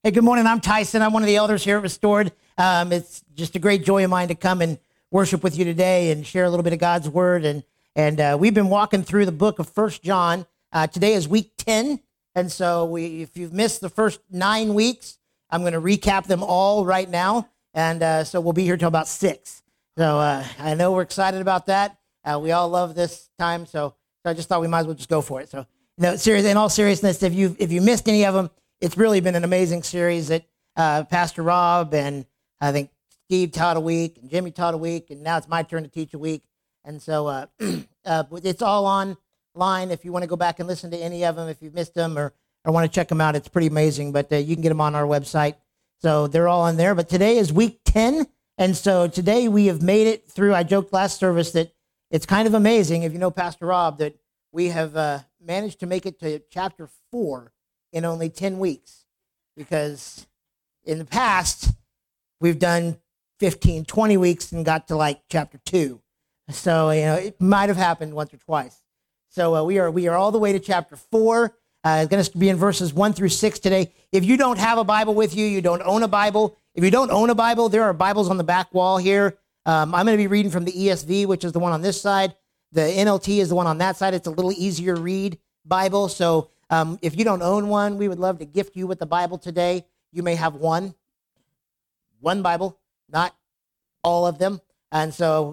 Hey, good morning. I'm Tyson. I'm one of the elders here at Restored. It's just a great joy of mine to come and worship with you today and share a little bit of God's word. And we've been walking through the book of 1 John. Today is week 10. And so if you've missed the first 9 weeks, I'm going to recap them all right now. And so we'll be here till about 6. So I know we're excited about that. We all love this time. So I just thought we might as well just go for it. So in all seriousness, if you missed any of them, it's really been an amazing series that Pastor Rob and I think Steve taught a week and Jimmy taught a week, and now it's my turn to teach a week. And so it's all online. If you want to go back and listen to any of them, if you've missed them or want to check them out, it's pretty amazing. But you can get them on our website. So they're all in there. But today is week 10. And so today we have made it through. I joked last service that it's kind of amazing, if you know Pastor Rob, that we have managed to make it to chapter 4 in only 10 weeks, because in the past we've done 15, 20 weeks and got to like chapter 2. So, it might have happened once or twice. So we are all the way to chapter 4. It's going to be in verses 1 through 6 today. If you don't have a Bible with you, you don't own a Bible. If you don't own a Bible, there are Bibles on the back wall here. I'm going to be reading from the ESV, which is the one on this side. The NLT is the one on that side. It's a little easier read Bible. So if you don't own one, we would love to gift you with the Bible today. You may have one Bible, not all of them. And so,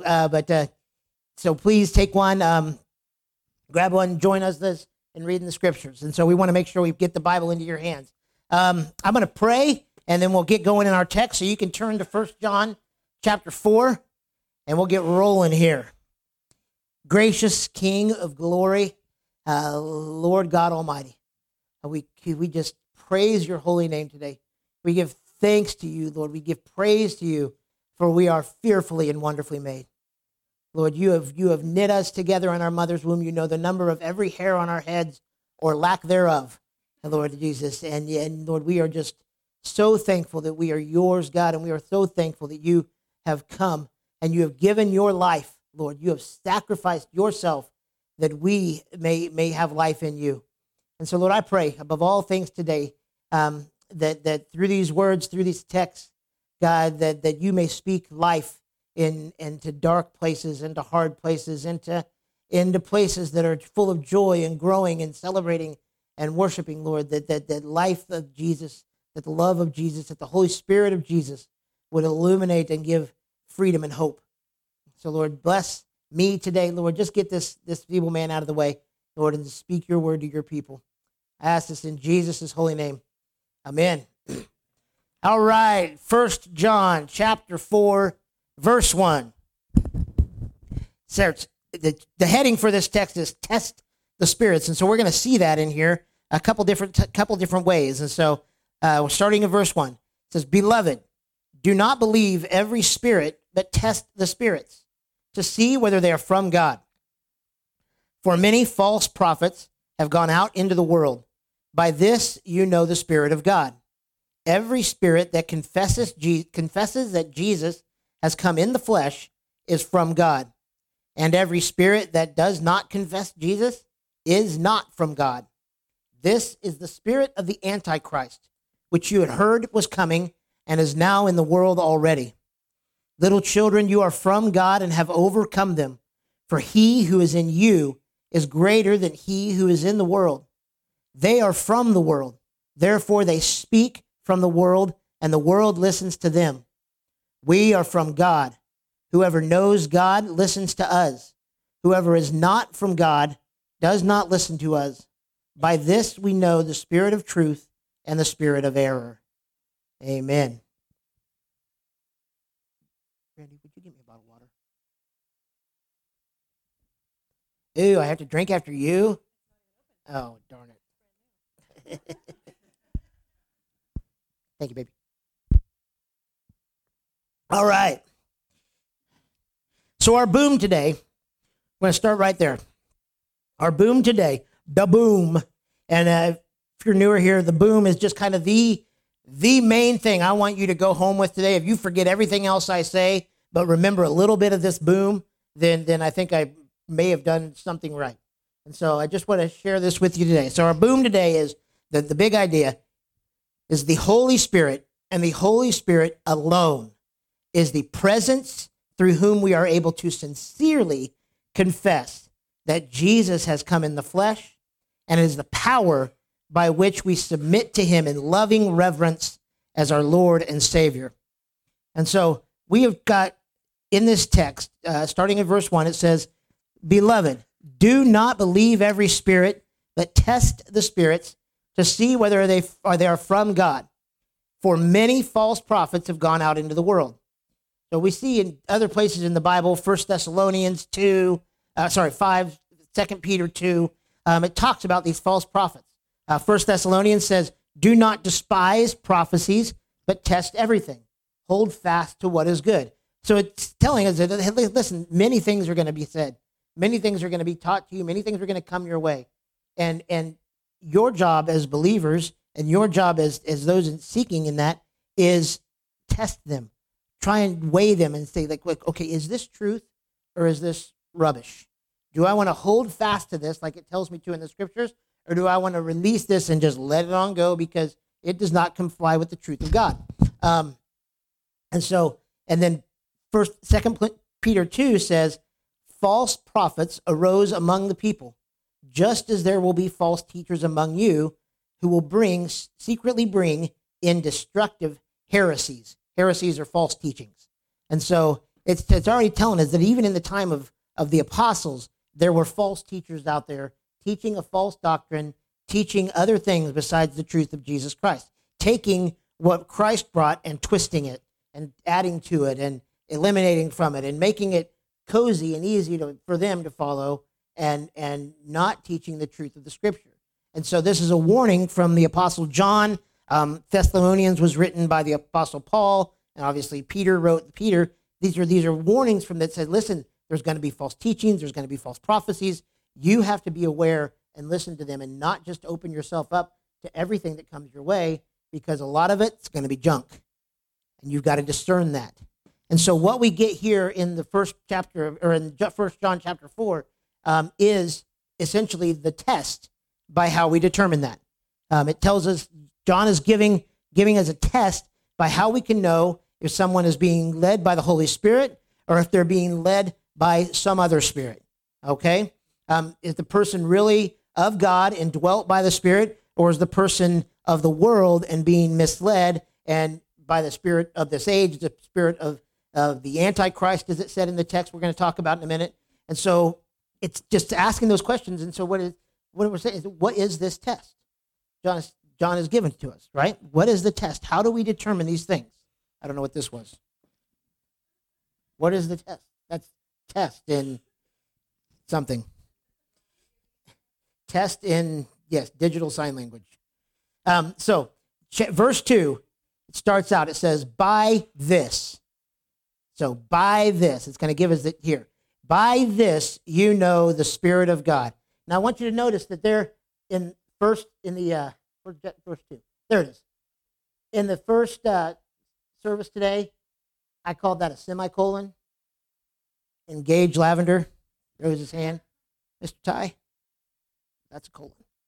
so please take one, grab one, join us in reading the scriptures. And so we want to make sure we get the Bible into your hands. I'm going to pray, and then we'll get going in our text. So you can turn to 1 John chapter 4, and we'll get rolling here. Gracious King of glory, Lord God Almighty, we just praise your holy name today. We give thanks to you, Lord. We give praise to you, for we are fearfully and wonderfully made. Lord, you have knit us together in our mother's womb. You know the number of every hair on our heads or lack thereof, Lord Jesus. And Lord, we are just so thankful that we are yours, God, and we are so thankful that you have come and you have given your life, Lord. You have sacrificed yourself that we may have life in you. And so, Lord, I pray above all things today that through these words, through these texts, God, that you may speak life into dark places, into hard places, into places that are full of joy and growing and celebrating and worshiping, Lord, that life of Jesus, that the love of Jesus, that the Holy Spirit of Jesus would illuminate and give freedom and hope. So, Lord, bless me today, Lord. Just get this feeble man out of the way, Lord, and speak your word to your people. I ask this in Jesus' holy name. Amen. All right, 1 John chapter 4, verse 1. So the heading for this text is test the spirits. And so we're going to see that in here a couple different ways. And so we're starting in verse 1. It says, Beloved, do not believe every spirit, but test the spirits to see whether they are from God. For many false prophets have gone out into the world. By this you know the Spirit of God. Every spirit that confesses that Jesus has come in the flesh is from God. And every spirit that does not confess Jesus is not from God. This is the spirit of the Antichrist, which you had heard was coming and is now in the world already. Little children, you are from God and have overcome them. For he who is in you is greater than he who is in the world. They are from the world. Therefore they speak from the world, and the world listens to them. We are from God. Whoever knows God listens to us. Whoever is not from God does not listen to us. By this we know the spirit of truth and the spirit of error. Amen. Randy, would you give me a bottle of water? Ooh, I have to drink after you? Oh, darn it. Thank you, baby. All right. So our boom today, I'm going to start right there. Our boom today, the boom. And if you're newer here, the boom is just kind of the main thing I want you to go home with today. If you forget everything else I say, but remember a little bit of this boom, then I think I may have done something right. And so I just want to share this with you today. So our boom today is the big idea. is the Holy Spirit, and the Holy Spirit alone is the presence through whom we are able to sincerely confess that Jesus has come in the flesh, and it is the power by which we submit to him in loving reverence as our Lord and Savior. And so we have got in this text, starting at verse 1, it says, "Beloved, do not believe every spirit, but test the spirits to see whether they are from God. For many false prophets have gone out into the world." So we see in other places in the Bible, 1 Thessalonians 5, 2 Peter 2, it talks about these false prophets. 1 Thessalonians says, "Do not despise prophecies, but test everything. Hold fast to what is good." So it's telling us that, hey, listen, many things are going to be said. Many things are going to be taught to you. Many things are going to come your way. And your job as believers and your job as those seeking in that is test them. Try and weigh them and say, like, okay, is this truth or is this rubbish? Do I want to hold fast to this like it tells me to in the scriptures, or do I want to release this and just let it on go because it does not comply with the truth of God? And then Second Peter 2 says, "False prophets arose among the people, just as there will be false teachers among you who will secretly bring in destructive heresies." Heresies are false teachings. And so it's already telling us that even in the time of the apostles, there were false teachers out there teaching a false doctrine, teaching other things besides the truth of Jesus Christ, taking what Christ brought and twisting it and adding to it and eliminating from it and making it cozy and easy for them to follow and not teaching the truth of the scripture. And so this is a warning from the Apostle John. Thessalonians was written by the Apostle Paul, and obviously Peter wrote Peter. These are warnings from that said, listen, there's going to be false teachings, there's going to be false prophecies. You have to be aware and listen to them and not just open yourself up to everything that comes your way, because a lot of it's going to be junk, and you've got to discern that. And so what we get here in the first chapter, or in 1 John chapter 4, is essentially the test by how we determine that. It tells us, John is giving us a test by how we can know if someone is being led by the Holy Spirit or if they're being led by some other spirit, okay? Is the person really of God and dwelt by the Spirit, or is the person of the world and being misled and by the spirit of this age, the spirit of the Antichrist, as it said in the text we're going to talk about in a minute? And so it's just asking those questions. And so what we're saying is, what is this test? John is given to us, right? What is the test? How do we determine these things? I don't know what this was. What is the test? That's test in something. Test in, yes, digital sign language. So verse 2, it starts out, it says, "By this." So by this, it's going to give us it here. "By this you know the Spirit of God." Now I want you to notice that there in verse 2. There it is. In the first service today, I called that a semicolon. And Gage Lavender rose his hand. Mr. Ty, that's a colon.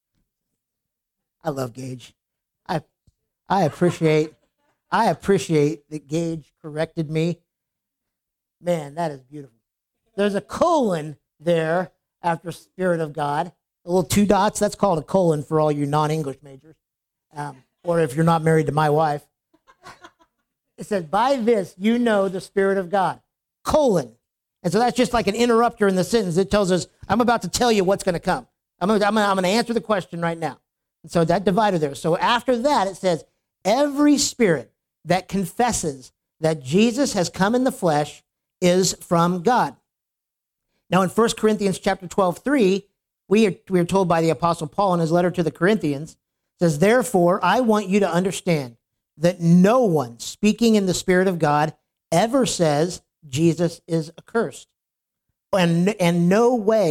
I love Gage. I appreciate that Gage corrected me. Man, that is beautiful. There's a colon there after Spirit of God. A little 2 dots, that's called a colon for all you non-English majors. Or if you're not married to my wife. It says, "By this you know the Spirit of God," colon. And so that's just like an interrupter in the sentence. It tells us, I'm about to tell you what's going to come. I'm going to answer the question right now. And so that divider there. So after that, it says, "Every spirit that confesses that Jesus has come in the flesh is from God." Now in 1 Corinthians chapter 12:3, we are told by the Apostle Paul in his letter to the Corinthians, says, "Therefore, I want you to understand that no one speaking in the Spirit of God ever says Jesus is accursed. And no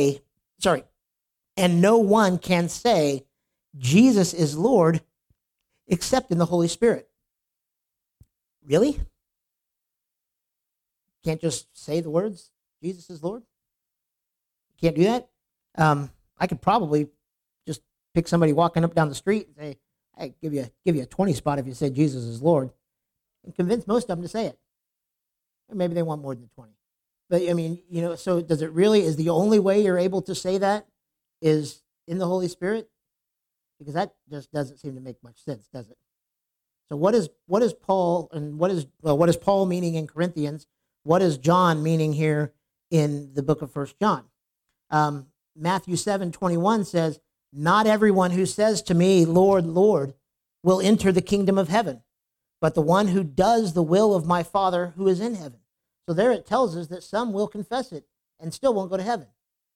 one can say Jesus is Lord except in the Holy Spirit." Really? Can't just say the words, Jesus is Lord? Can't do that? I could probably just pick somebody walking up down the street and say, I give you a 20 spot if you say Jesus is Lord, and convince most of them to say it. Or maybe they want more than 20. But I mean, so does it really, is the only way you're able to say that is in the Holy Spirit? Because that just doesn't seem to make much sense, does it? So what is Paul, and what is Paul meaning in Corinthians? What is John meaning here in the book of 1 John? Matthew 7:21 says, "Not everyone who says to me, 'Lord, Lord,' will enter the kingdom of heaven, but the one who does the will of my Father who is in heaven." So there it tells us that some will confess it and still won't go to heaven.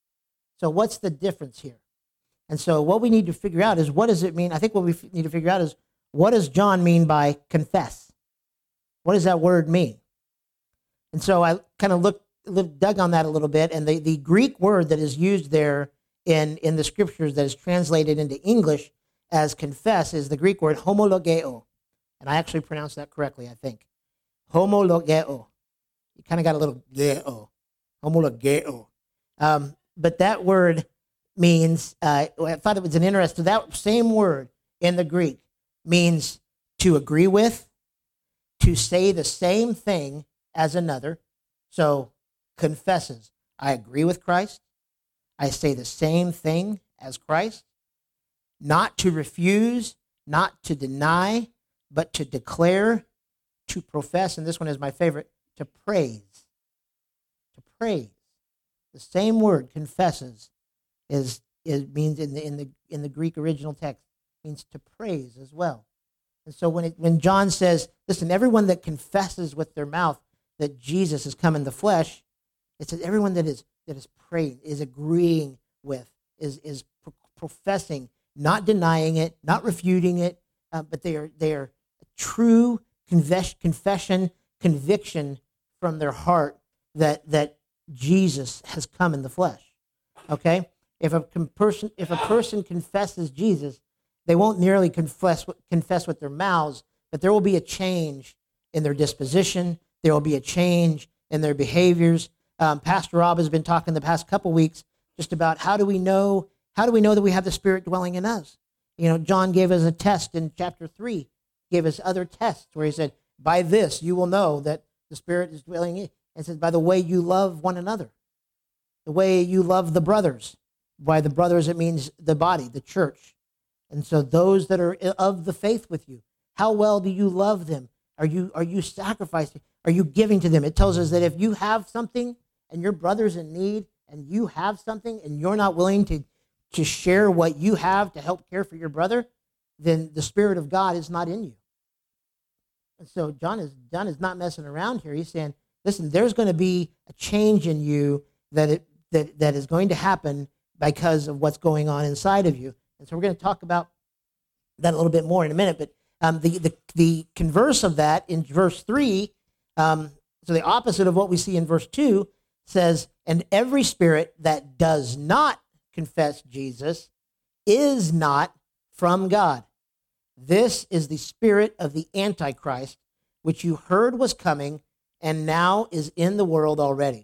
So what's the difference here? And so what we need to figure out is, what does it mean? I think what we need to figure out is, what does John mean by confess? What does that word mean? And so I kind of dug on that a little bit, and the Greek word that is used there in the scriptures that is translated into English as confess is the Greek word homologeo. And I actually pronounced that correctly, I think. Homologeo. You kind of got a little geo. Homologeo. But that word means, I thought it was an interesting, that same word in the Greek means to agree with, to say the same thing as another. So confesses, I agree with Christ, I say the same thing as Christ, not to refuse, not to deny, but to declare, to profess, and this one is my favorite, to praise. To praise. The same word, confesses, is means in the Greek original text, means to praise as well. And so when John says, listen, everyone that confesses with their mouth that Jesus has come in the flesh, it says everyone that is praying, is agreeing with, is professing, not denying it, not refuting it, but they are true confession, conviction from their heart that Jesus has come in the flesh. Okay? If a person confesses Jesus, they won't merely confess with their mouths, but there will be a change in their disposition. There will be a change in their behaviors. Pastor Rob has been talking the past couple weeks just about how do we know that we have the Spirit dwelling in us. John gave us a test in chapter 3, gave us other tests where he said, by this you will know that the Spirit is dwelling in you. And says, by the way you love one another, the way you love the brothers. By the brothers, it means the body, the church. And so those that are of the faith with you, how well do you love them? Are you sacrificing? Are you giving to them? It tells us that if you have something and your brother's in need and you have something and you're not willing to share what you have to help care for your brother, then the Spirit of God is not in you. And so John is not messing around here. He's saying, listen, there's going to be a change in you that is going to happen because of what's going on inside of you. And so we're going to talk about that a little bit more in a minute. But the converse of that in verse 3, so the opposite of what we see in verse 2, says, and every spirit that does not confess Jesus is not from God. This is the spirit of the Antichrist, which you heard was coming and now is in the world already.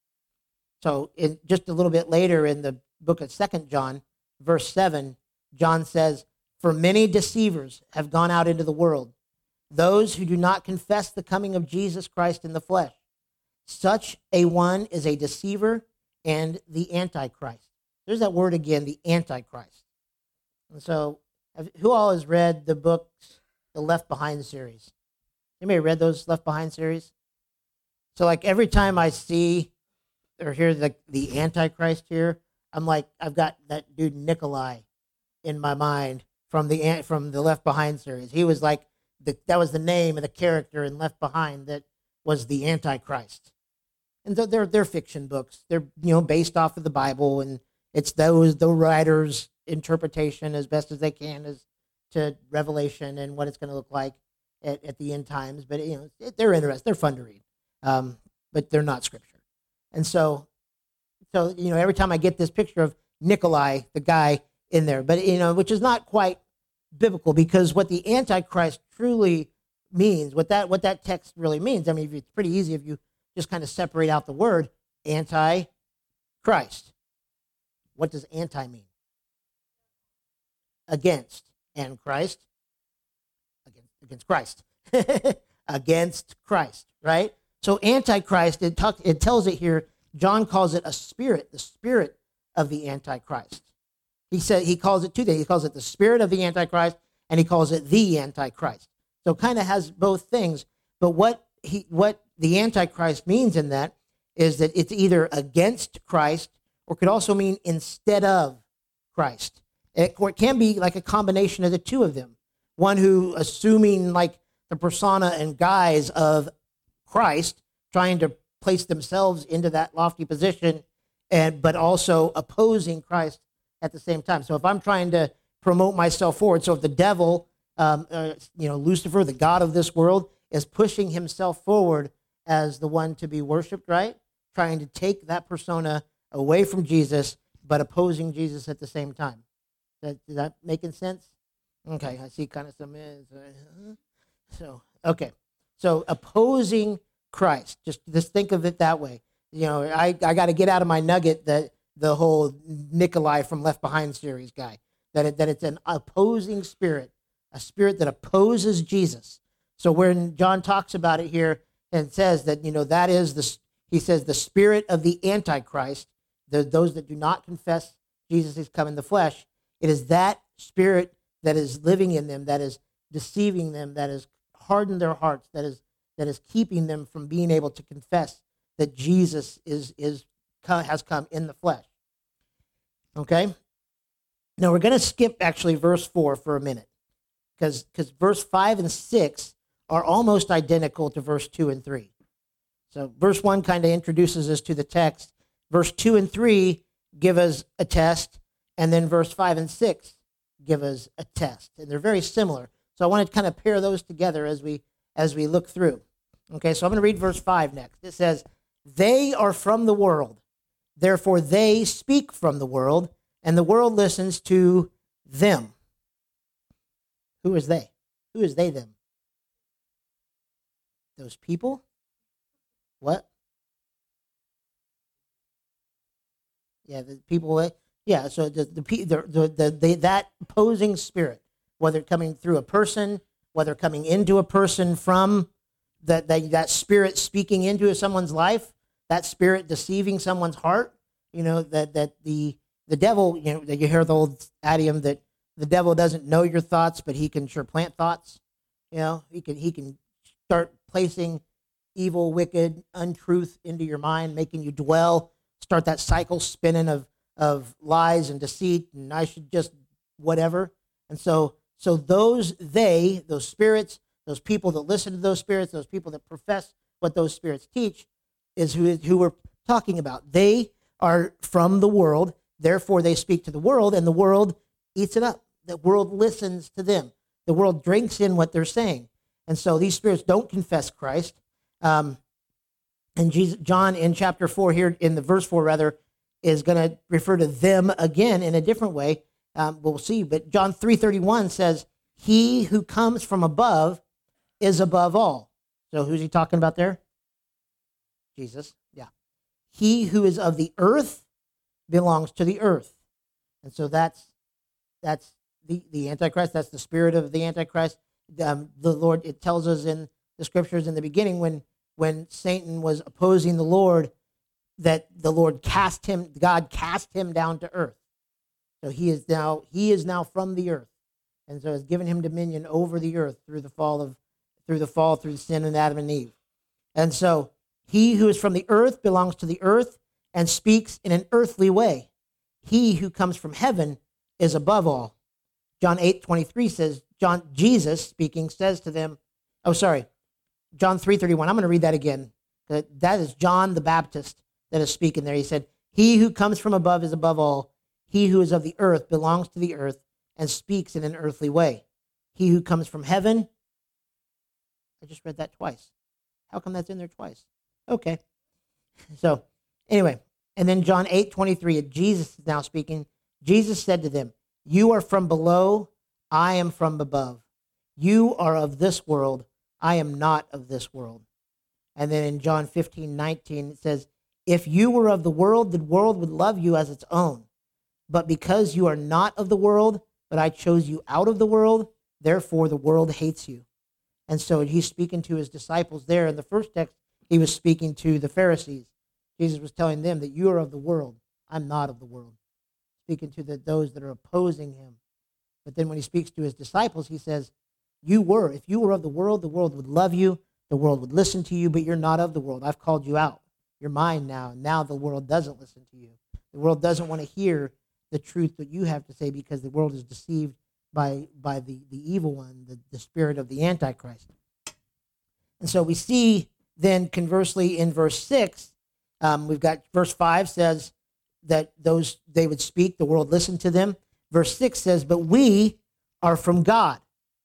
So just a little bit later in the book of 2 John, verse 7, John says, for many deceivers have gone out into the world, those who do not confess the coming of Jesus Christ in the flesh. Such a one is a deceiver and the Antichrist. There's that word again, the Antichrist. And so who all has read the books, the Left Behind series? Anybody read those Left Behind series? So like every time I see or hear the Antichrist here, I'm like, I've got that dude Nikolai in my mind from the Left Behind series. He was like, that was the name of the character in Left Behind that was the Antichrist. And they're fiction books. They're based off of the Bible, and it's the writer's interpretation as best as they can as to Revelation and what it's going to look like at the end times. But they're interesting. They're fun to read, but they're not scripture. And so every time I get this picture of Nikolai, the guy in there, but which is not quite biblical, because what the Antichrist truly means, what that text really means, I mean, it's pretty easy if you just kind of separate out the word anti-Christ. What does anti mean? Against. And Christ against Christ. Against Christ, right? So Antichrist, it tells it here, John calls it a spirit, the spirit of the Antichrist. He calls it two things. He calls it the spirit of the Antichrist, and he calls it the Antichrist. So it kind of has both things. But what the Antichrist means in that is that it's either against Christ or could also mean instead of Christ. It can be like a combination of the two of them. One who, assuming like the persona and guise of Christ, trying to place themselves into that lofty position, but also opposing Christ at the same time. So if I'm trying to promote myself forward, so if the devil, Lucifer, the god of this world, is pushing himself forward as the one to be worshipped, right? Trying to take that persona away from Jesus, but opposing Jesus at the same time. Is that making sense? Okay, I see kind of some. So opposing Christ. Just think of it that way. I got to get out of my nugget that the whole Nikolai from Left Behind series guy, that it's an opposing spirit, a spirit that opposes Jesus. So when John talks about it here and says that, that is he says the spirit of the Antichrist, those that do not confess Jesus has come in the flesh, it is that spirit that is living in them, that is deceiving them, that has hardened their hearts, that is keeping them from being able to confess that Jesus has come in the flesh. Okay? Now we're going to skip actually verse 4 for a minute, because verse 5 and 6 are almost identical to verse 2 and 3. So verse 1 kind of introduces us to the text. Verse 2 and 3 give us a test, and then verse 5 and 6 give us a test. And they're very similar. So I want to kind of pair those together as we look through. Okay, so I'm going to read verse 5 next. It says, "They are from the world, therefore they speak from the world, and the world listens to them." Who is they? Who is they, them? Those people? What? Yeah, the people. Yeah, so that opposing spirit, whether coming through a person, whether coming into a person from that spirit speaking into someone's life, that spirit deceiving someone's heart, that the devil, that you hear the old idiom that the devil doesn't know your thoughts, but he can sure plant thoughts. He can start placing evil, wicked, untruth into your mind, making you dwell, start that cycle spinning of lies and deceit, and I should just whatever. And so those spirits, those people that listen to those spirits, those people that profess what those spirits teach, is who we're talking about. They are from the world, therefore they speak to the world, and the world eats it up. The world listens to them. The world drinks in what they're saying. And so these spirits don't confess Christ. And John in chapter 4 here, in the verse 4 rather, is going to refer to them again in a different way. We'll see. But John 3:31 says, "He who comes from above is above all." So who's he talking about there? Jesus. Yeah. "He who is of the earth belongs to the earth." And so that's the Antichrist. That's the spirit of the Antichrist. The Lord, it tells us in the scriptures in the beginning when Satan was opposing the Lord, that the Lord God cast him down to earth. So he is now from the earth, and so has given him dominion over the earth through the sin of Adam and Eve. And so he who is from the earth belongs to the earth and speaks in an earthly way. He who comes from heaven is above all. John 8:23 says, Jesus speaking says to them, John 3:31. I'm going to read that again. That is John the Baptist that is speaking there. He said, "He who comes from above is above all. He who is of the earth belongs to the earth and speaks in an earthly way. He who comes from heaven." I just read that twice. How come that's in there twice? Okay. So anyway, and then John 8:23, Jesus is now speaking. Jesus said to them, "You are from below, I am from above. You are of this world, I am not of this world." And then in John 15:19, it says, "If you were of the world would love you as its own. But because you are not of the world, but I chose you out of the world, therefore the world hates you." And so he's speaking to his disciples there. In the first text, he was speaking to the Pharisees. Jesus was telling them that you are of the world. I'm not of the world. Speaking to those that are opposing him. But then when he speaks to his disciples, he says, if you were of the world would love you, the world would listen to you, but you're not of the world. I've called you out. You're mine now. And now the world doesn't listen to you. The world doesn't want to hear the truth that you have to say because the world is deceived by the evil one, the spirit of the Antichrist. And so we see then conversely in verse 6, we've got verse 5 says that they would speak, the world listened to them. Verse 6 says, but we are from God.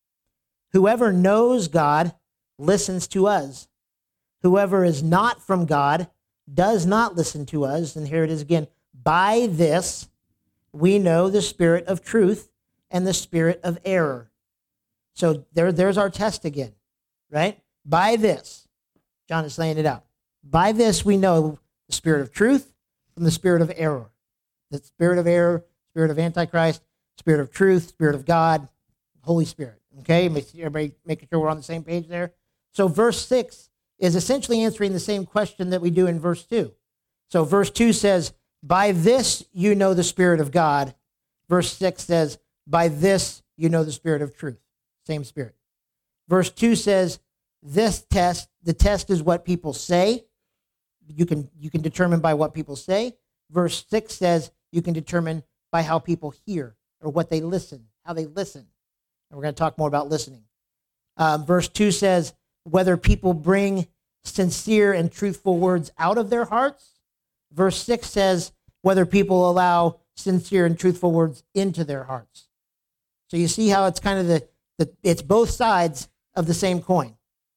Whoever knows God listens to us. Whoever is not from God does not listen to us. And here it is again. By this we know the spirit of truth and the spirit of error. So there's our test again, right? By this, John is laying it out. By this we know the spirit of truth from the spirit of error. The spirit of error, spirit of Antichrist, spirit of truth, spirit of God, Holy Spirit. Okay, everybody making sure we're on the same page there. So verse 6 is essentially answering the same question that we do in verse 2. So verse 2 says, by this you know the spirit of God. Verse 6 says, by this you know the spirit of truth. Same spirit. Verse 2 says, the test is what people say. You can determine by what people say. Verse 6 says you can determine by how people hear or what they listen, how they listen. And we're going to talk more about listening. Verse 2 says whether people bring sincere and truthful words out of their hearts. Verse 6 says whether people allow sincere and truthful words into their hearts. So you see how it's kind of it's both sides of the same coin.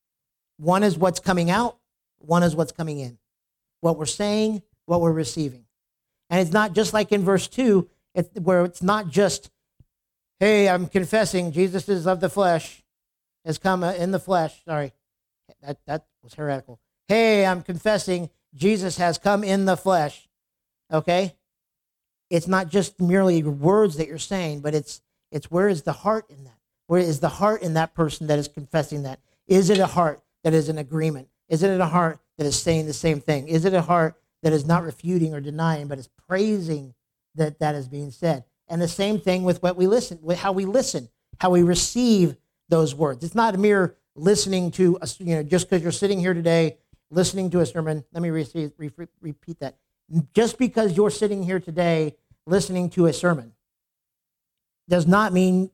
One is what's coming out, one is what's coming in. What we're saying, what we're receiving. And it's not just like in verse 2, where it's not just, hey, I'm confessing Jesus is of the flesh, has come in the flesh. Sorry, that was heretical. Hey, I'm confessing Jesus has come in the flesh. Okay? It's not just merely words that you're saying, but it's where is the heart in that? Where is the heart in that person that is confessing that? Is it a heart that is in agreement? Is it a heart that is saying the same thing? Is it a heart that is not refuting or denying, but is praising that is being said? And the same thing with what we listen, with how we listen, how we receive those words. It's not a mere listening to, just because you're sitting here today, listening to a sermon. Let me repeat that. Just because you're sitting here today listening to a sermon does not mean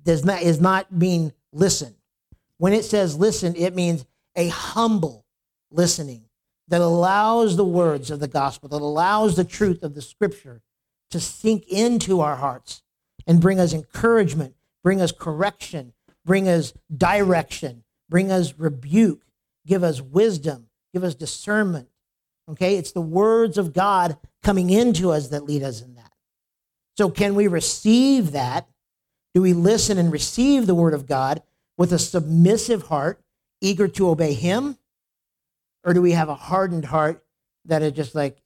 listen. When it says listen, it means a humble listening that allows the words of the gospel, that allows the truth of the scripture to sink into our hearts and bring us encouragement, bring us correction, bring us direction, bring us rebuke, give us wisdom, give us discernment. Okay, it's the words of God coming into us that lead us in that. So can we receive that? Do we listen and receive the word of God with a submissive heart, eager to obey him? Or do we have a hardened heart that is just like,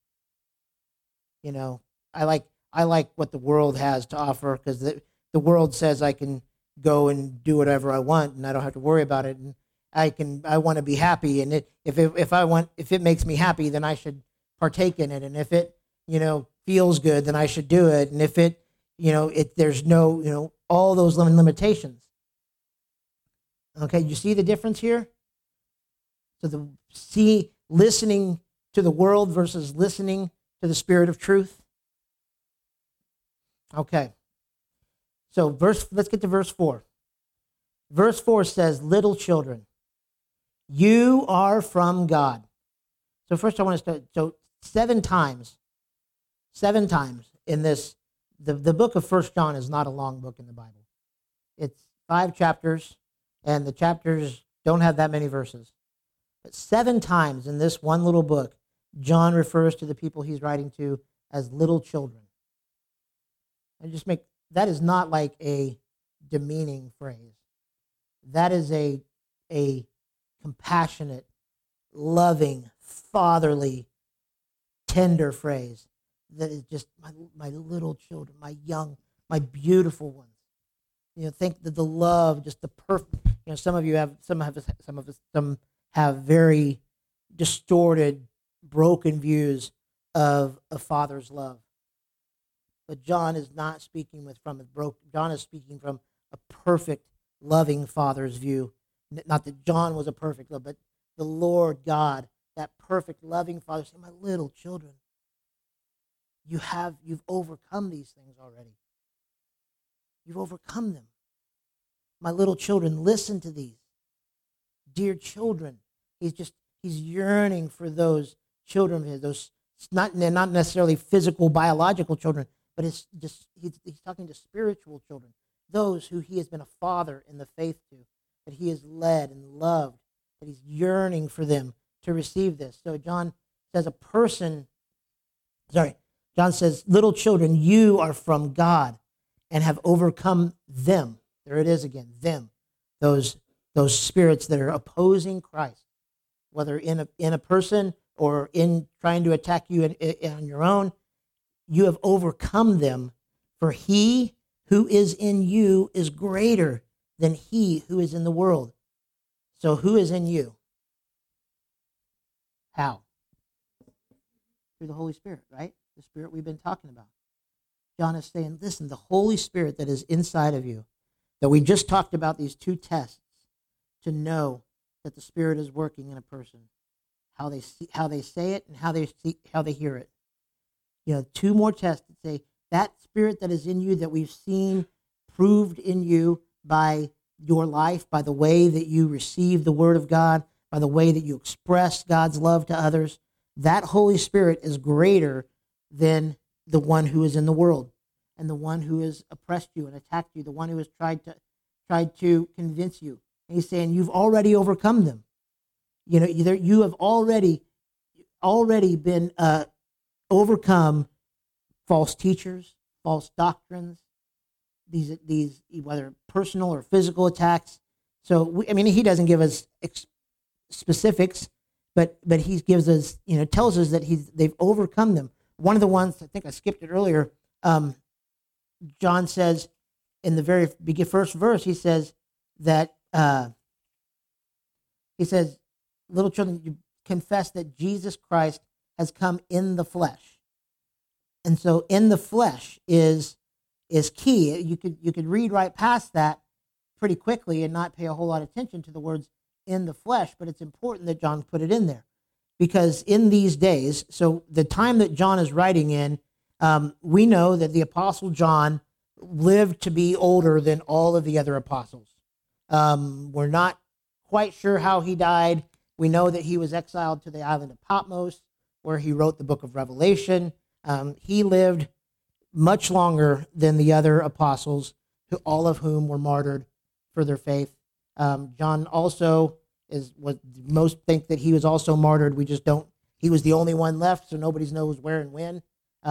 I like what the world has to offer because the world says I can go and do whatever I want and I don't have to worry about it. And I want to be happy. And if it makes me happy, then I should partake in it. And if it, feels good, then I should do it. And if it, there's no, all those limitations. Okay, you see the difference here? So listening to the world versus listening to the Spirit of truth. Okay. So let's get to verse 4. Verse 4 says, little children, you are from God. So first I want to start, seven times in this, the book of 1 John is not a long book in the Bible. It's 5 chapters, and the chapters don't have that many verses. But 7 times in this one little book, John refers to the people he's writing to as little children. That is not like a demeaning phrase. That is a compassionate, loving, fatherly, tender phrase that is just my little children, my young, my beautiful ones. think that the love, just the perfect. Some of you have, some have very distorted, broken views of a father's love. But John is not speaking from a broken. John is speaking from a perfect, loving father's view. Not that John was a perfect love, but the Lord God, that perfect, loving father, saying, "My little children, you've overcome these things already. You've overcome them. My little children, listen to these. Dear children." He's yearning for those children of his, those not necessarily physical, biological children, but he's talking to spiritual children, those who he has been a father in the faith to, that he has led and loved, that he's yearning for them to receive this. So John says, "Little children, you are from God and have overcome them." There it is again, them. Those spirits that are opposing Christ, whether in a person or in trying to attack you on your own, you have overcome them, for he who is in you is greater than he who is in the world. So who is in you? How? Through the Holy Spirit, right? The Spirit we've been talking about. John is saying, listen, the Holy Spirit that is inside of you, that we just talked about these two tests to know that the Spirit is working in a person, how they say it and how they hear it. Two more tests that say that Spirit that is in you, that we've seen proved in you by your life, by the way that you receive the Word of God, by the way that you express God's love to others, that Holy Spirit is greater than the one who is in the world and the one who has oppressed you and attacked you, the one who has tried to convince you. And he's saying you've already overcome them. You have already been overcome false teachers, false doctrines, these whether personal or physical attacks. So he doesn't give us specifics, but he gives us, tells us that they've overcome them. One of the ones, I think I skipped it earlier, John says in the very first verse, he says that little children, you confess that Jesus Christ has come in the flesh. And so in the flesh is key. You could read right past that pretty quickly and not pay a whole lot of attention to the words in the flesh, but it's important that John put it in there. Because in these days, so the time that John is writing in, we know that the Apostle John lived to be older than all of the other apostles. We're not quite sure how he died. We know that he was exiled to the island of Patmos, where he wrote the book of Revelation. He lived much longer than the other apostles, all of whom were martyred for their faith. John also most think that he was also martyred. We just don't. He was the only one left, so nobody knows where and when.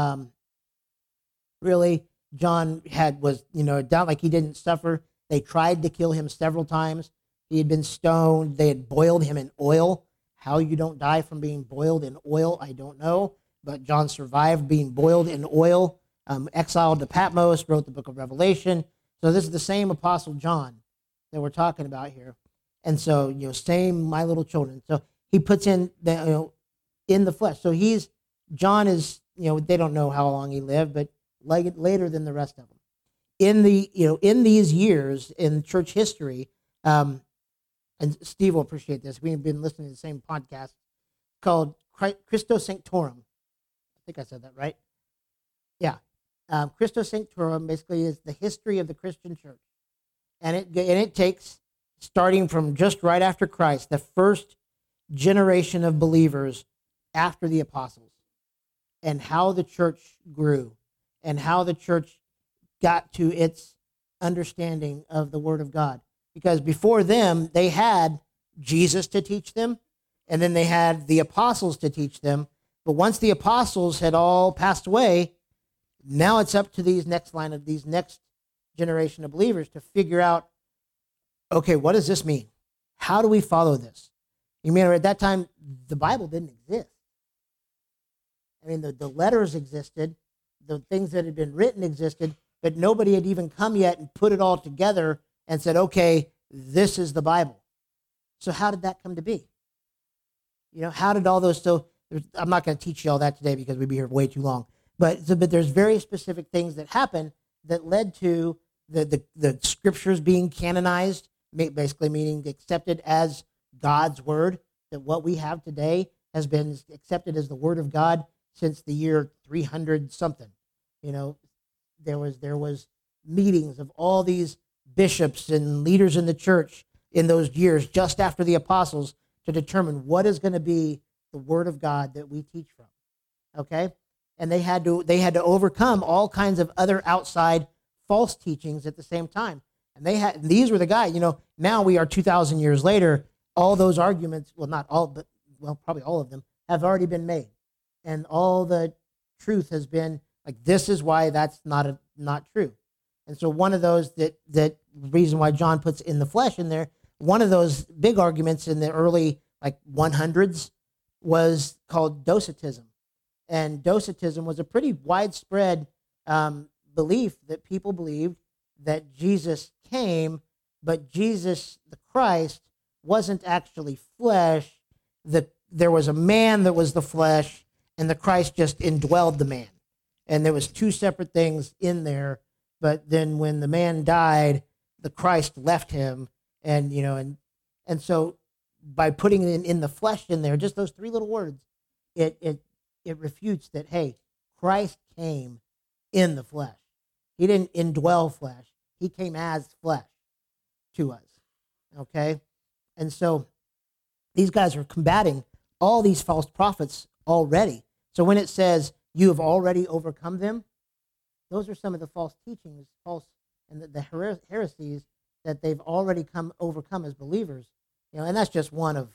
Really, John was not like he didn't suffer. They tried to kill him several times. He had been stoned. They had boiled him in oil. How you don't die from being boiled in oil, I don't know. But John survived being boiled in oil, exiled to Patmos, wrote the book of Revelation. So this is the same Apostle John that we're talking about here. And so, same my little children. So he puts in in the flesh. So John is, they don't know how long he lived, but later than the rest of them. In these years in church history, and Steve will appreciate this. We've been listening to the same podcast called Christo Sanctorum. I think I said that right. Yeah. Christo Sanctorum basically is the history of the Christian church. And it takes, starting from just right after Christ, the first generation of believers after the apostles, and how the church grew, and how the church got to its understanding of the Word of God. Because before them, they had Jesus to teach them, and then they had the apostles to teach them. But once the apostles had all passed away, now it's up to these next generation of believers to figure out, okay, what does this mean? How do we follow this? You mean at that time, the Bible didn't exist. I mean, the letters existed, the things that had been written existed, but nobody had even come yet and put it all together and said, okay, this is the Bible. So how did that come to be? How did all those, I'm not going to teach you all that today because we'd be here way too long, but there's very specific things that happen that led to the scriptures being canonized, basically meaning accepted as God's word, that what we have today has been accepted as the word of God since the year 300 something. There was meetings of all these bishops and leaders in the church in those years just after the apostles to determine what is going to be the word of God that we teach from. Okay? And they had to overcome all kinds of other outside false teachings at the same time. And these were the guys, now we are 2,000 years later, all those arguments, well, not all, but probably all of them have already been made. And all the truth has been like, this is why that's not true. And so one of those that reason why John puts in the flesh in there, one of those big arguments in the early 100s was called Docetism. And Docetism was a pretty widespread belief that people believed that Jesus came, but Jesus, the Christ, wasn't actually flesh. There was a man that was the flesh, and the Christ just indwelled the man. And there was two separate things in there, but then when the man died, the Christ left him, and so by putting it in the flesh in there, just those three little words, it refutes that, hey, Christ came in the flesh. He didn't indwell flesh. He came as flesh to us, okay? And so these guys are combating all these false prophets already. So when it says, you have already overcome them, those are some of the false teachings, and the heresies that they've already overcome as believers. And that's just one of,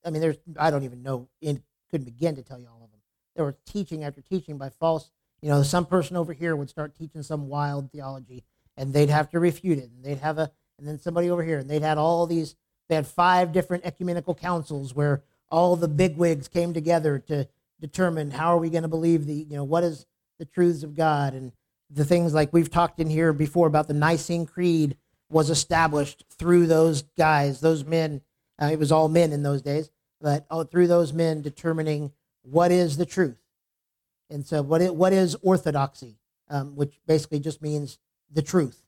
I don't even know, couldn't begin to tell you all of them. There were teaching after teaching by false, some person over here would start teaching some wild theology, and they'd have to refute it, and and then somebody over here, and they had 5 different ecumenical councils where all the bigwigs came together to determine how are we going to believe what is the truths of God, and the things like we've talked in here before about the Nicene Creed was established through those guys, those men. It was all men in those days, but through those men determining what is the truth. And so what is orthodoxy, which basically just means the truth.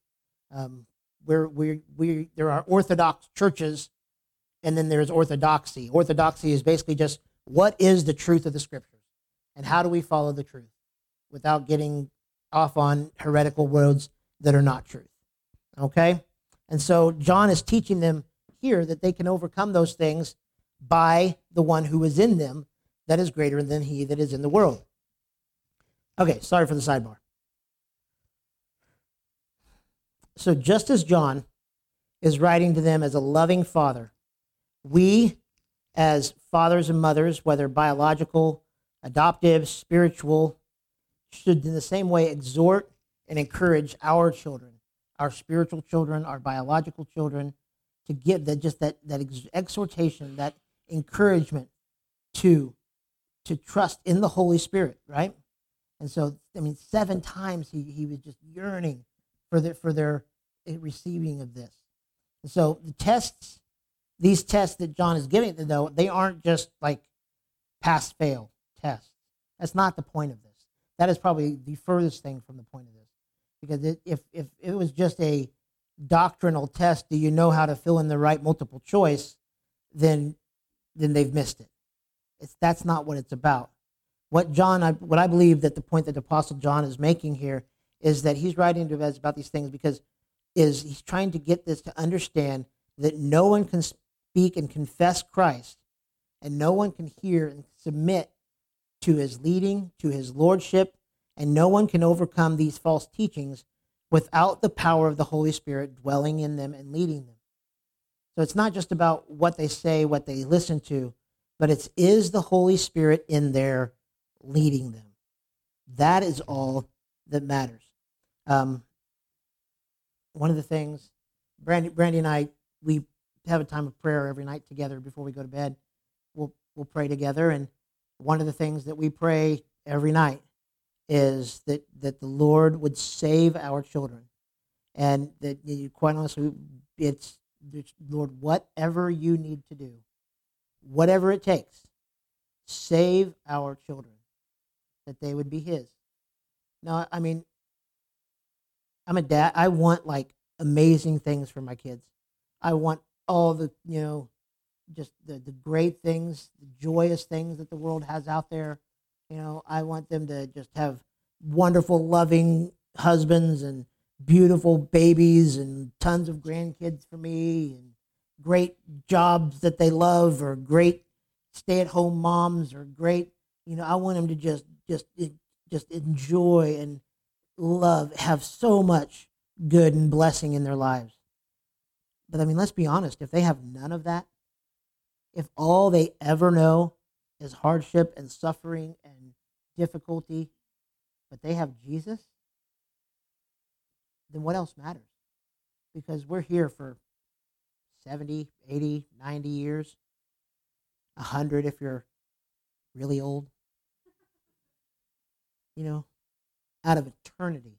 There are Orthodox churches, and then there's orthodoxy. Orthodoxy is basically just what is the truth of the scriptures, and how do we follow the truth without getting off on heretical roads that are not truth. Okay? And so John is teaching them here that they can overcome those things by the one who is in them that is greater than he that is in the world. Okay, sorry for the sidebar. So just as John is writing to them as a loving father, we as fathers and mothers, whether biological, adoptive, spiritual, should in the same way exhort and encourage our children, our spiritual children, our biological children, to give that exhortation, that encouragement to trust in the Holy Spirit, right? And so, 7 times he was just yearning for their receiving of this. And so these tests that John is giving, though, they aren't just like pass-fail tests. That's not the point of this. That is probably the furthest thing from the point of this. Because if it was just a doctrinal test, do you know how to fill in the right multiple choice, then they've missed it. That's not what it's about. What I believe that the point that the Apostle John is making here is that he's writing to us about these things because he's trying to get this to understand that no one can speak and confess Christ, and no one can hear and submit to his leading, to his lordship, and no one can overcome these false teachings without the power of the Holy Spirit dwelling in them and leading them. So it's not just about what they say, what they listen to, but is the Holy Spirit in there leading them. That is all that matters. One of the things, Brandy and I, we have a time of prayer every night together before we go to bed. We'll pray together, and one of the things that we pray every night is that the Lord would save our children, and that quite honestly, it's Lord, whatever you need to do, whatever it takes, save our children, that they would be His. Now, I mean, I'm a dad. I want like amazing things for my kids. I want all the just the great things, the joyous things that the world has out there. I want them to just have wonderful, loving husbands and beautiful babies and tons of grandkids for me and great jobs that they love or great stay-at-home moms or great, I want them to just enjoy and love, have so much good and blessing in their lives. But I mean, let's be honest, if they have none of that, if all they ever know is hardship and suffering and difficulty, but they have Jesus, then what else matters? Because we're here for 70, 80, 90 years, 100 if you're really old, out of eternity.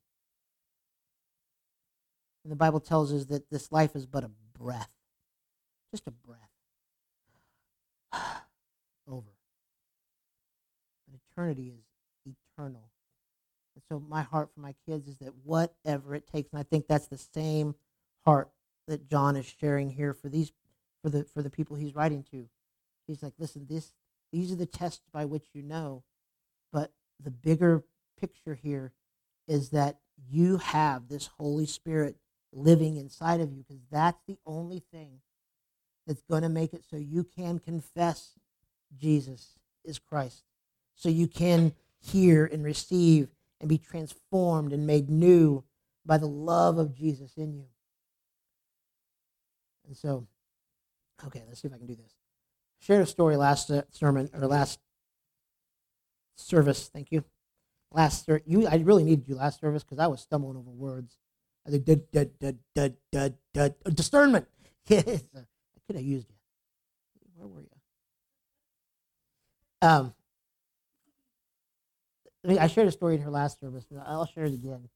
And the Bible tells us that this life is but a breath, just a breath. Over. But eternity is eternal. And so my heart for my kids is that whatever it takes, and I think that's the same heart that John is sharing here for the people he's writing to. He's like, listen, these are the tests by which you know, but the bigger picture here is that you have this Holy Spirit living inside of you, because that's the only thing that's going to make it so you can confess Jesus is Christ, so you can hear and receive and be transformed and made new by the love of Jesus in you. And so, okay, let's see if I can do this. I shared a story last sermon, or last service. Thank you. I really needed you last service because I was stumbling over words. I think discernment. I could have used you. Where were you? I shared a story in her last service, but I'll share it again.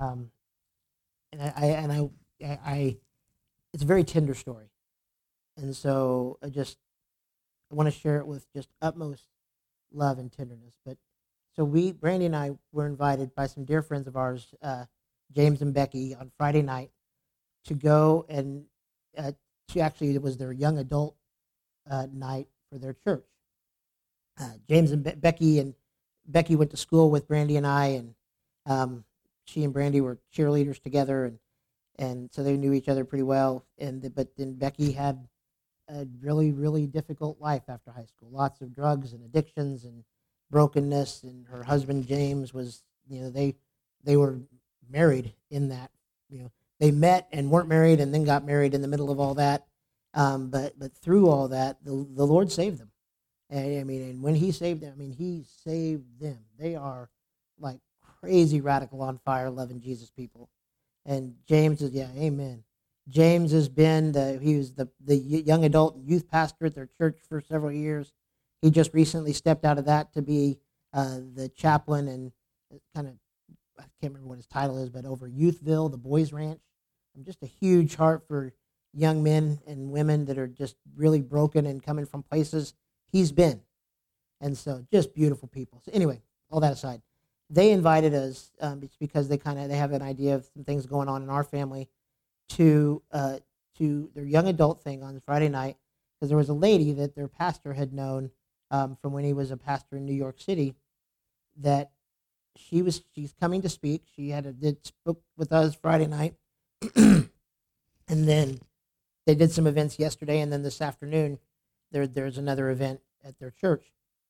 And it's a very tender story, and so I want to share it with just utmost love and tenderness. But so Brandy and I were invited by some dear friends of ours, James and Becky, on Friday night to go and it was their young adult night for their church. James and Becky went to school with Brandy and I, and she and Brandy were cheerleaders together, and so they knew each other pretty well. But then Becky had a really, really difficult life after high school. Lots of drugs and addictions and brokenness, and her husband James was, they were married in that, they met and weren't married and then got married in the middle of all that. But through all that, the Lord saved them. And when He saved them, He saved them. They are like crazy, radical, on fire, loving Jesus people. And James is, amen. James has been he was the young adult youth pastor at their church for several years. He just recently stepped out of that to be the chaplain and kind of, I can't remember what his title is, but over Youthville, the boys' ranch. I'm just a huge heart for young men and women that are just really broken and coming from places he's been. And so just beautiful people. So anyway, all that aside, they invited us, it's because they have an idea of some things going on in our family, to their young adult thing on Friday night, because there was a lady that their pastor had known from when he was a pastor in New York City, that she's coming to speak. She spoke with us Friday night, and then they did some events yesterday, and then this afternoon there's another event at their church.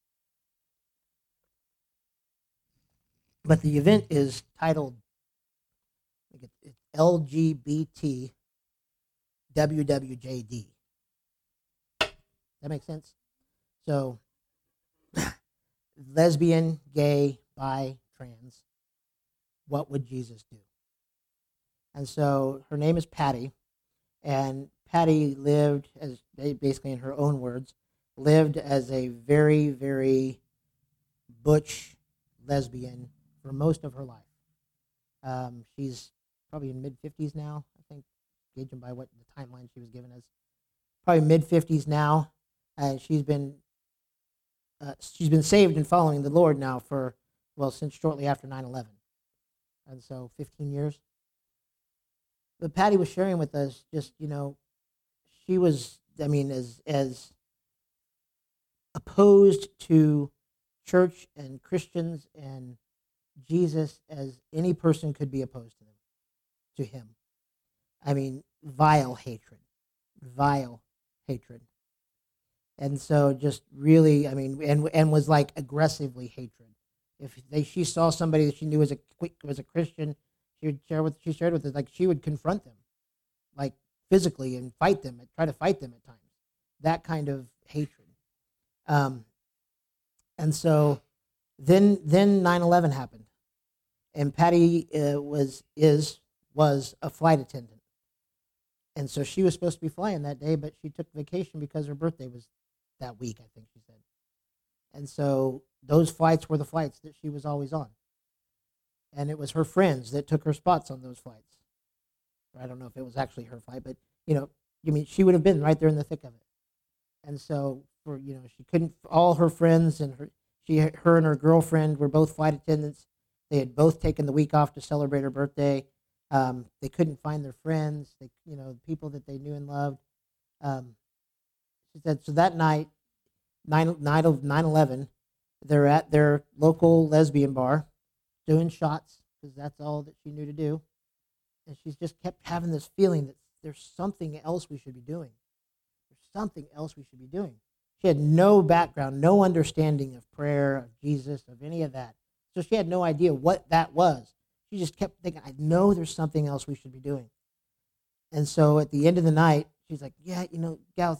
But the event is titled, it's LGBT WWJD. That makes sense? So, lesbian, gay, bi, trans, what would Jesus do? And so her name is Patty, and Patty lived, as basically in her own words, lived as a very, very butch lesbian for most of her life. She's probably in mid-50s now, I think, gauging by what the timeline she was given as. Probably mid-50s now. She's been saved and following the Lord now since shortly after 9/11. And so 15 years. But Patty was sharing with us just, she was, as opposed to church and Christians and Jesus as any person could be opposed to him. Vile hatred. And so just really, and was like aggressively hatred. If she saw somebody that she knew was a Christian, she shared with us, like she would confront them, like physically, and fight them, and try to fight them at times. That kind of hatred. And so then 9/11 happened, and Patty was a flight attendant, and so she was supposed to be flying that day, but she took vacation because her birthday was that week, I think she said. And so those flights were the flights that she was always on. And it was her friends that took her spots on those flights. I don't know if it was actually her flight, but, she would have been right there in the thick of it. And so, she couldn't, all her friends and her and her girlfriend were both flight attendants. They had both taken the week off to celebrate her birthday. They couldn't find their friends, the people that they knew and loved. She said, so that night, 9/11, they're at their local lesbian bar doing shots, because that's all that she knew to do. And she's just kept having this feeling that there's something else we should be doing. She had no background, no understanding of prayer, of Jesus, of any of that. So she had no idea what that was. She just kept thinking, I know there's something else we should be doing. And so at the end of the night, she's like, yeah, gals,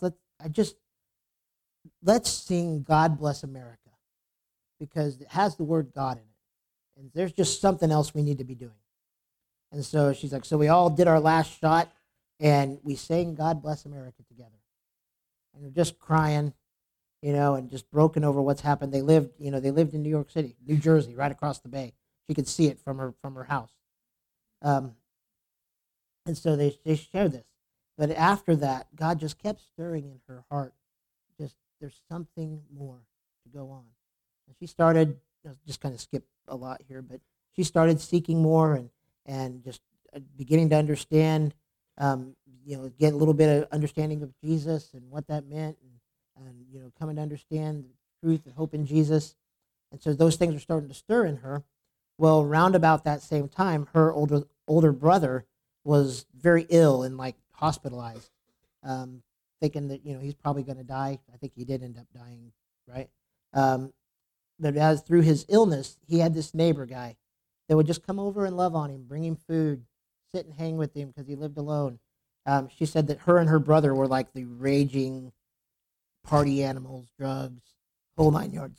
let's sing God Bless America, because it has the word God in it. And there's just something else we need to be doing. And so she's like, so we all did our last shot, and we sang God Bless America together. And we're just crying, and just broken over what's happened. They lived in New York City, New Jersey, right across the bay. She could see it from her house. And so they shared this. But after that, God just kept stirring in her heart. Just, there's something more to go on. And she started, just kind of skip a lot here, but she started seeking more and just beginning to understand, get a little bit of understanding of Jesus and what that meant, and coming to understand the truth and hope in Jesus. And so those things are starting to stir in her. Well, round about that same time, her older brother was very ill and hospitalized, thinking that he's probably going to die. I think he did end up dying, right? But as through his illness, he had this neighbor guy that would just come over and love on him, bring him food, sit and hang with him because he lived alone. She said that her and her brother were like the raging party animals, drugs, whole nine yards.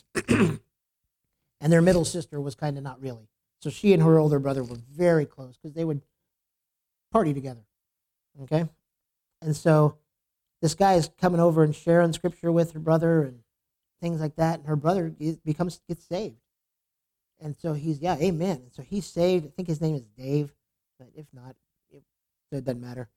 And their middle sister was kind of not really. So she and her older brother were very close because they would party together. Okay? And so this guy is coming over and sharing scripture with her brother and things like that. And her brother gets saved. And so amen. And so he's saved. I think his name is Dave, but if not, it doesn't matter.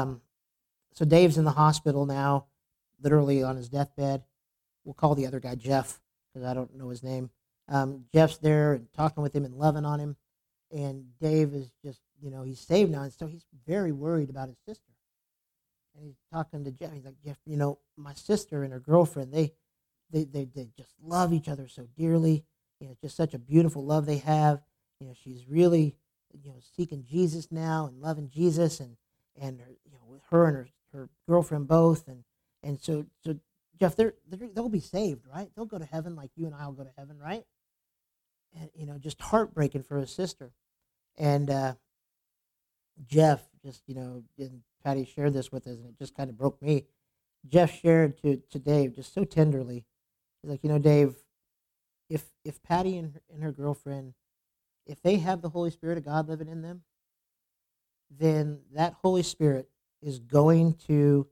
So Dave's in the hospital now, literally on his deathbed. We'll call the other guy Jeff, because I don't know his name. Jeff's there and talking with him and loving on him. And Dave is just, he's saved now. And so he's very worried about his sister. And he's talking to Jeff. He's like, Jeff, my sister and her girlfriend, they just love each other so dearly. It's just such a beautiful love they have. She's really, seeking Jesus now and loving Jesus, and her and her girlfriend both. And so Jeff, they'll be saved, right? They'll go to heaven like you and I will go to heaven, right? And, just heartbreaking for his sister. And Jeff just, and Patty shared this with us, and it just kind of broke me. Jeff shared to Dave just so tenderly. He's like, Dave, if Patty and her girlfriend, if they have the Holy Spirit of God living in them, then that Holy Spirit is going to,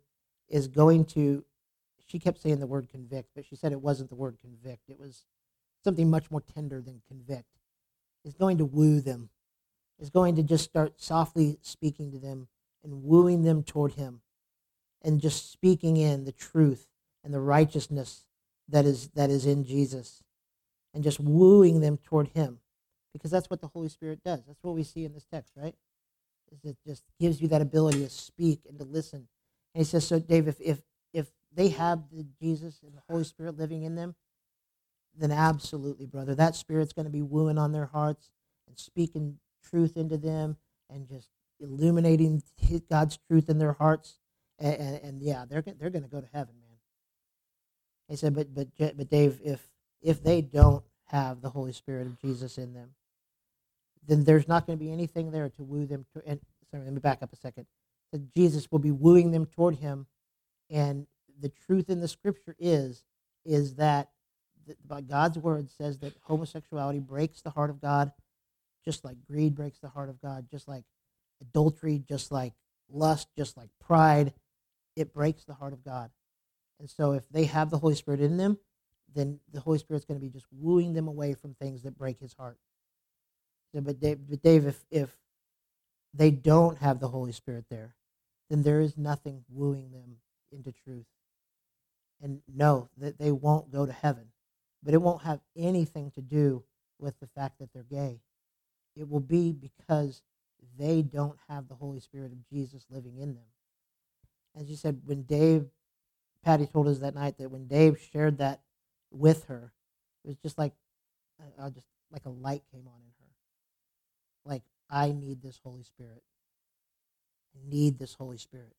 she kept saying the word convict, but she said it wasn't the word convict. It was something much more tender than convict. is going to woo them, is going to just start softly speaking to them and wooing them toward him, and just speaking in the truth and the righteousness that is in Jesus, and just wooing them toward him, because that's what the Holy Spirit does. That's what we see in this text, right? Is it just gives you that ability to speak and to listen. And he says, so Dave, if they have the Jesus and the Holy Spirit living in them, then absolutely, brother, that Spirit's going to be wooing on their hearts and speaking truth into them and just illuminating God's truth in their hearts. And yeah, they're going to go to heaven, man. He said, but Dave, if they don't have the Holy Spirit of Jesus in them, then there's not going to be anything there to woo them. And sorry, let me back up a second. So Jesus will be wooing them toward him, and the truth in the Scripture is that God's word says that homosexuality breaks the heart of God, just like greed breaks the heart of God, just like adultery, just like lust, just like pride. It breaks the heart of God. And so if they have the Holy Spirit in them, then the Holy Spirit's going to be just wooing them away from things that break his heart. So, but Dave, if they don't have the Holy Spirit there, then there is nothing wooing them into truth. And no, that they won't go to heaven. But it won't have anything to do with the fact that they're gay. It will be because they don't have the Holy Spirit of Jesus living in them. As you said, Patty told us that night that when Dave shared that with her, it was just like a light came on in her. Like, I need this Holy Spirit. I need this Holy Spirit.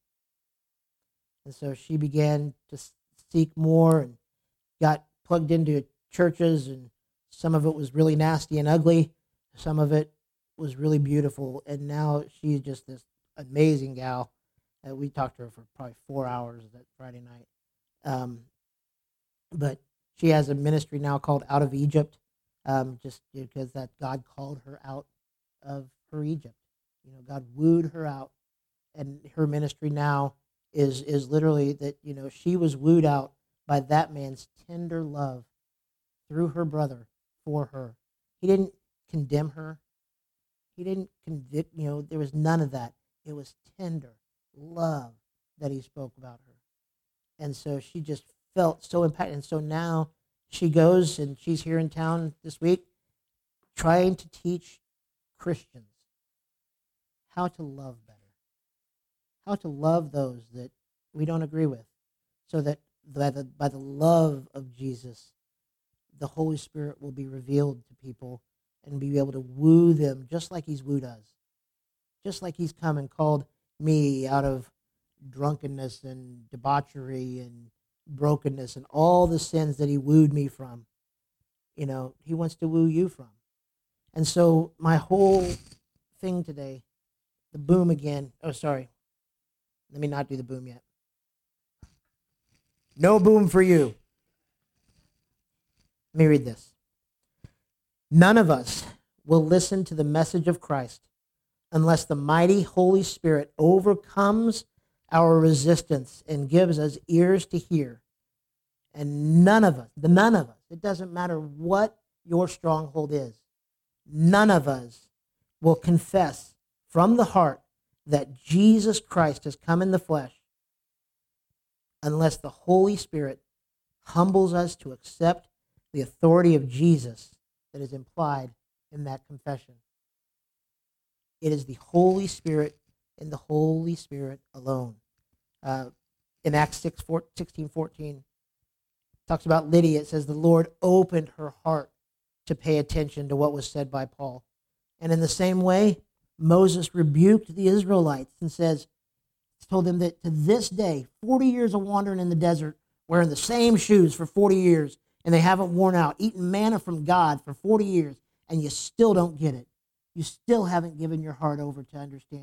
And so she began to seek more and got plugged into churches, and some of it was really nasty and ugly. Some of it was really beautiful, and now she's just this amazing gal. We talked to her for probably 4 hours that Friday night. But she has a ministry now called Out of Egypt, just because that God called her out of her Egypt. You know, God wooed her out, and her ministry now is literally that, you know, she was wooed out by that man's tender love through her brother for her. He didn't condemn her. He didn't convict, there was none of that. It was tender love that he spoke about her. And so she just felt so impacted. And so now she goes, and she's here in town this week trying to teach Christians how to love better, how to love those that we don't agree with, so that by the love of Jesus, the Holy Spirit will be revealed to people and be able to woo them just like he's wooed us, just like he's come and called me out of drunkenness and debauchery and brokenness and all the sins that he wooed me from. He wants to woo you from. And so my whole thing today, the boom again. Oh, sorry. Let me not do the boom yet. No boom for you. Let me read this. None of us will listen to the message of Christ unless the mighty Holy Spirit overcomes our resistance and gives us ears to hear. And none of us, it doesn't matter what your stronghold is, none of us will confess from the heart that Jesus Christ has come in the flesh unless the Holy Spirit humbles us to accept the authority of Jesus that is implied in that confession. It is the Holy Spirit and the Holy Spirit alone. In Acts 16:14, talks about Lydia. It says the Lord opened her heart to pay attention to what was said by Paul. And in the same way, Moses rebuked the Israelites and told them that to this day, 40 years of wandering in the desert, wearing the same shoes for 40 years, and they haven't worn out, eating manna from God for 40 years, and you still don't get it. You still haven't given your heart over to understand